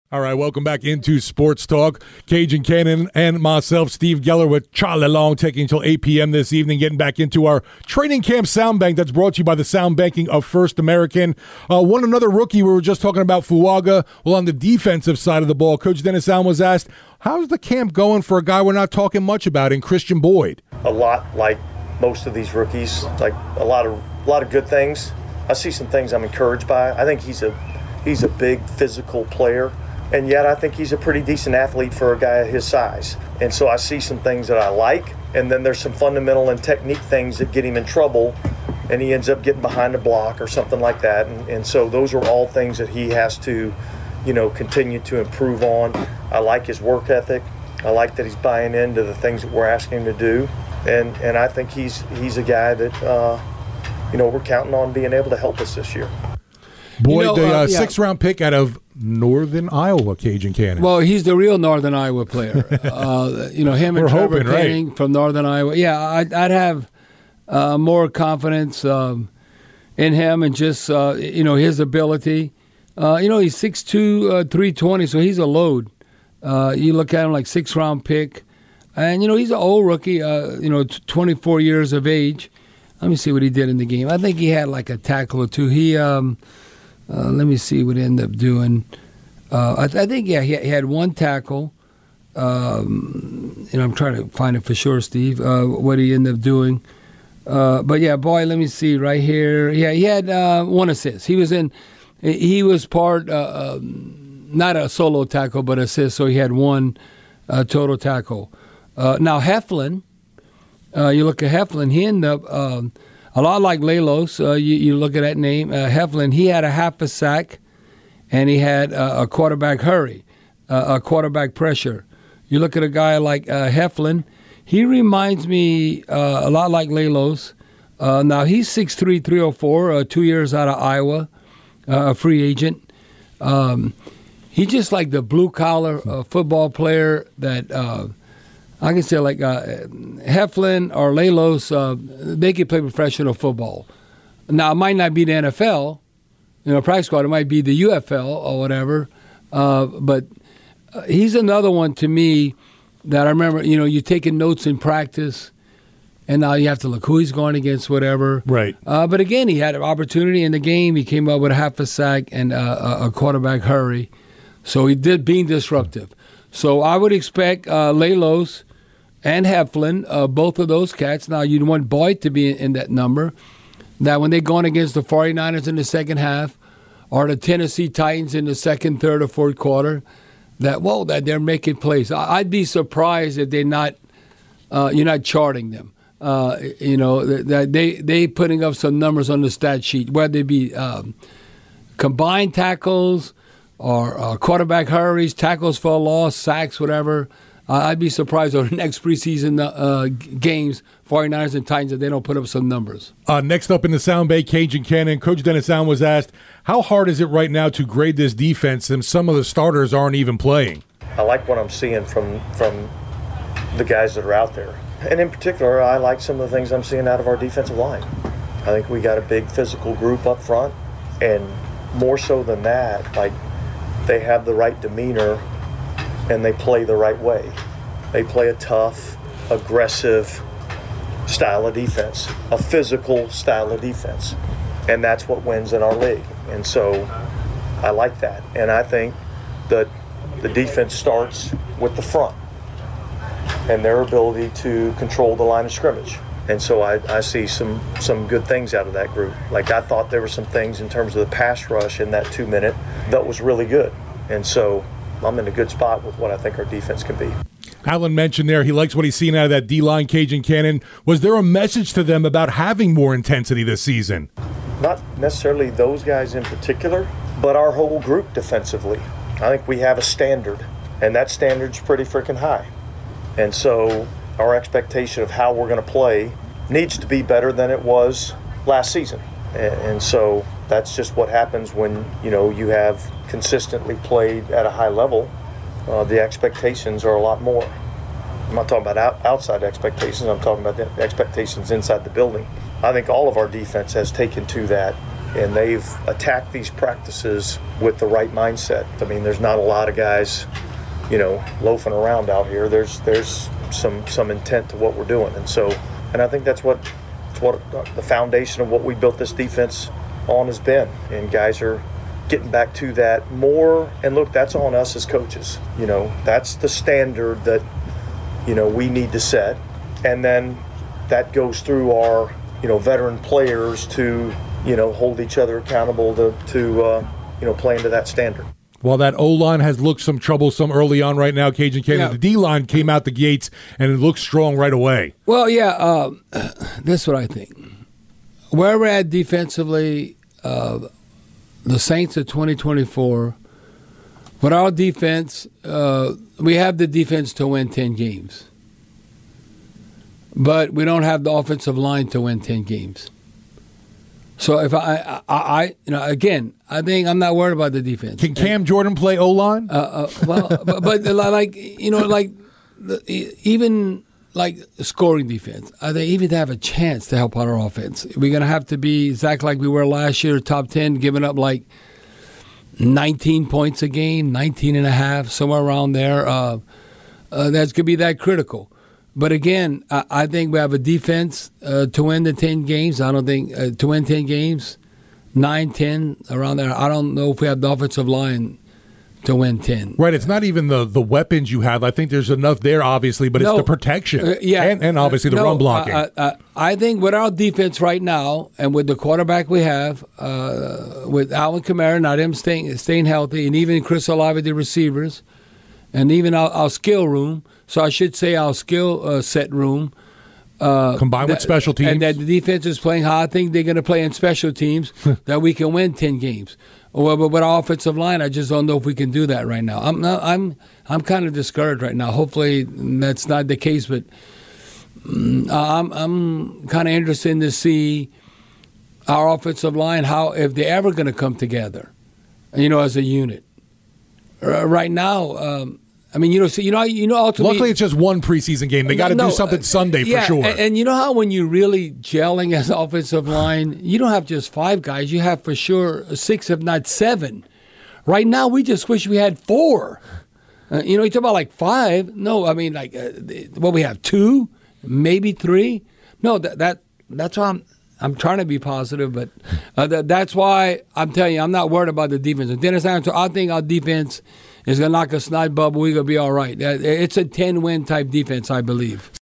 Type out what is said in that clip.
All right, welcome back into Sports Talk. Cajun Cannon and myself, Steve Geller, with Charlie Long, taking until 8 p.m. this evening, getting back into our training camp sound bank that's brought to you by the Sound Banking of First American. Another rookie, we were just talking about Fuaga. Well, on the defensive side of the ball, Coach Dennis Allen was asked, how's the camp going for a guy we're not talking much about in Christian Boyd? A lot like most of these rookies, like a lot of good things. I see some things I'm encouraged by. I think he's a big physical player. And yet I think he's a pretty decent athlete for a guy his size. And so I see some things that I like, and then there's some fundamental and technique things that get him in trouble, and he ends up getting behind a block or something like that. And so those are all things that he has to, continue to improve on. I like his work ethic. I like that he's buying into the things that we're asking him to do. And I think he's a guy that, we're counting on being able to help us this year. Boyd, the sixth-round pick out of Northern Iowa, Cajun Cannon. Well, he's the real Northern Iowa player. Him and Trevor Penning from Northern Iowa. Yeah, I'd have more confidence in him and just, his ability. He's 6'2", 320, so he's a load. You look at him like sixth-round pick. And, he's an old rookie, 24 years of age. Let me see what he did in the game. I think he had like a tackle or two. He let me see what he ended up doing. I think, he had one tackle. I'm trying to find it for sure, Steve, what he ended up doing. But, yeah, boy, let me see right here. Yeah, he had one assist. He was part, not a solo tackle, but assist, so he had one total tackle. Now, Heflin, you look at Heflin, he ended up a lot like Lelos. You look at that name, Heflin, he had a half a sack, and he had a quarterback hurry, a quarterback pressure. You look at a guy like Heflin, he reminds me a lot like Lelos. Now, he's 6'3", 304, 2 years out of Iowa, a free agent. He's just like the blue-collar football player that I can say like Heflin or Lelos, they can play professional football. Now, it might not be the NFL, practice squad. It might be the UFL or whatever. But he's another one to me that I remember, you're taking notes in practice, and now you have to look who he's going against, whatever. Right. But again, he had an opportunity in the game. He came up with a half a sack and a quarterback hurry. So he did being disruptive. So I would expect Lelos and Heflin, both of those cats. Now, you'd want Boyd to be in that number. That when they're going against the 49ers in the second half or the Tennessee Titans in the second, third, or fourth quarter, that they're making plays. I'd be surprised if they're not, you're not charting them. That they putting up some numbers on the stat sheet, whether they be combined tackles or quarterback hurries, tackles for a loss, sacks, whatever. I'd be surprised over the next preseason games, 49ers and Titans, that they don't put up some numbers. Next up in the Sound Bay, Cajun Cannon, Coach Dennis Allen was asked, how hard is it right now to grade this defense since some of the starters aren't even playing? I like what I'm seeing from the guys that are out there. And in particular, I like some of the things I'm seeing out of our defensive line. I think we got a big physical group up front, and more so than that, like they have the right demeanor and they play the right way. They play a tough, aggressive style of defense, a physical style of defense. And that's what wins in our league. And so I like that. And I think that the defense starts with the front and their ability to control the line of scrimmage. And so I see some good things out of that group. Like I thought there were some things in terms of the pass rush in that 2 minute that was really good. And so I'm in a good spot with what I think our defense can be. Allen mentioned there he likes what he's seen out of that D-line, Cajun Cannon. Was there a message to them about having more intensity this season? Not necessarily those guys in particular, but our whole group defensively. I think we have a standard, and that standard's pretty freaking high. And so our expectation of how we're going to play needs to be better than it was last season. And so that's just what happens when, you have consistently played at a high level. The expectations are a lot more. I'm not talking about outside expectations. I'm talking about the expectations inside the building. I think all of our defense has taken to that and they've attacked these practices with the right mindset. I mean, there's not a lot of guys, loafing around out here. There's some intent to what we're doing, and I think that's what the foundation of what we built this defense on has been. And guys are getting back to that more. And look, that's on us as coaches. That's the standard that we need to set, and then that goes through our veteran players to hold each other accountable to play into that standard. Well, that O-line has looked some troublesome early on right now, Cajun Cannon. Yeah. The D-line came out the gates, and it looks strong right away. Well, yeah, this is what I think. Where we're at defensively, the Saints of 2024, with our defense, we have the defense to win 10 games. But we don't have the offensive line to win 10 games. So if again, I think I'm not worried about the defense. Can Cam Jordan play O-line? Even scoring defense, I think even to have a chance to help out our offense, we're going to have to be exactly like we were last year, top 10, giving up 19 points a game, 19 and a half, somewhere around there. That's going to be that critical. But again, I think we have a defense to win the 10 games. I don't think to win 10 games, 9, 10, around there. I don't know if we have the offensive line to win 10. Right. It's not even the weapons you have. I think there's enough there, obviously, but it's the protection and obviously the run blocking. I think with our defense right now and with the quarterback we have, with Alvin Kamara, not him staying healthy, and even Chris Olave, the receivers, and even our skill room, so I should say our skill set room. Combined with special teams. And that the defense is playing how I think they're going to play in special teams, that we can win 10 games. But with our offensive line, I just don't know if we can do that right now. I'm kind of discouraged right now. Hopefully that's not the case, but I'm kind of interested to see our offensive line, how if they're ever going to come together, as a unit. Right now, ultimately. Luckily, it's just one preseason game. They got to do something Sunday for sure. And you know how when you're really gelling as offensive line, you don't have just 5 guys. You have for sure 6, if not 7. Right now, we just wish we had 4. You talk about 5. No, we have 2, maybe 3. No, that's why I'm trying to be positive, but that's why I'm telling you, I'm not worried about the defense. And Dennis Allen, I think our defense is going to knock a snot bubble. We're going to be all right. It's a 10-win type defense, I believe.